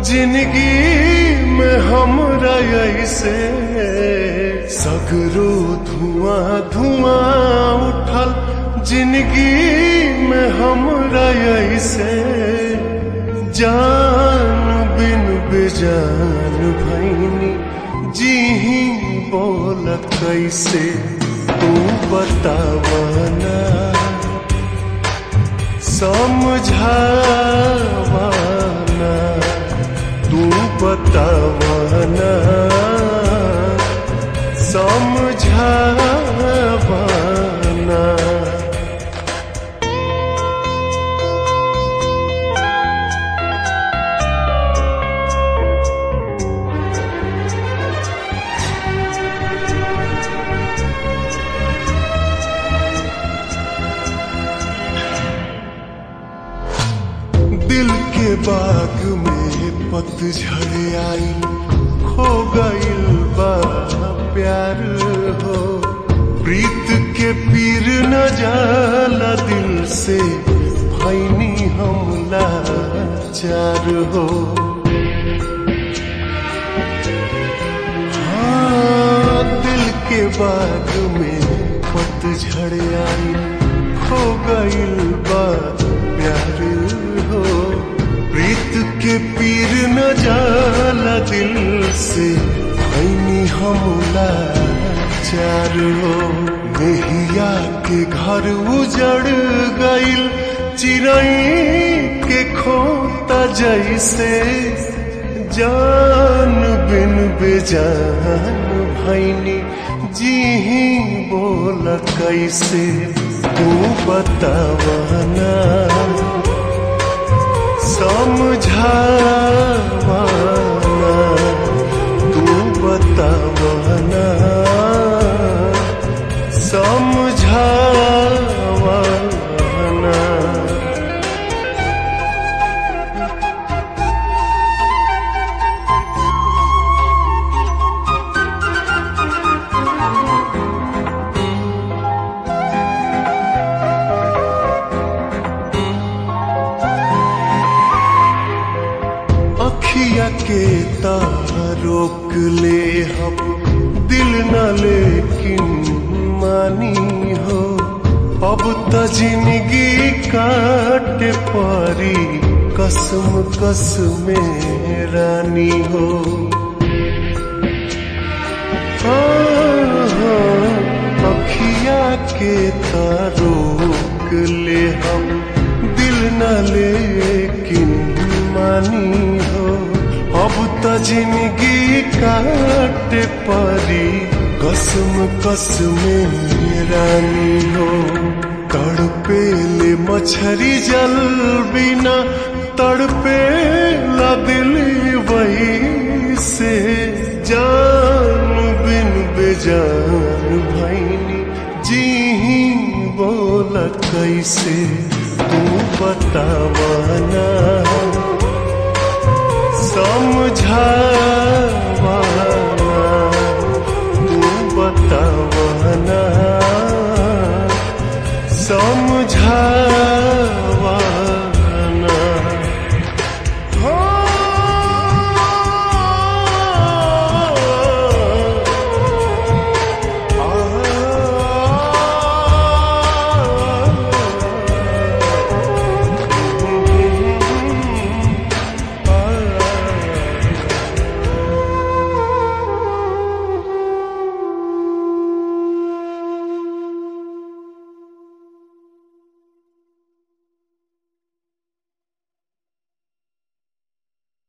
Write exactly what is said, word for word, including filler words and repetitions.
जिंदगी में हमरा ऐसे सगरो धुआं धुआं उठल। जिंदगी में हमरा ऐसे जान बिन बेजान भैनी जी ही बोल कैसे तू बतावना समझावना तू बतावना समझावना। दिल के बाग में पतझड़ आई खो गइल बा प्यार हो। प्रीत के पीर न जाला दिल से भैनी हमला चार हो। हाँ दिल के बाग में पतझड़ आई खो गइल बा प्यार हो। प्रीत के पीर न जाला दिल से भैनी हमला चार हो। मेहिया के घर उजड़ गइल चिरई के खोता जैसे जान बिन बेजान भैनी जी ही बोल कैसे तू बतावना समझावना तू बतावना समझावना। अखिया के तार रोक ले हम दिल न लेकिन मानी हो। अब त जिंदगी काटे पारी कसम कसम रानी हो। हाँ हाँ अखिया के तार रोक ले हम दिल न लेकिन मानी हो। अब त जिंदगी काटे परी कसम कसम रानी हो। तड़पे ले मछरी जल बिना तड़पे ला दिल वही से जान बिन बेजान भैनी जी ही बोल कैसे तू बतावना समझा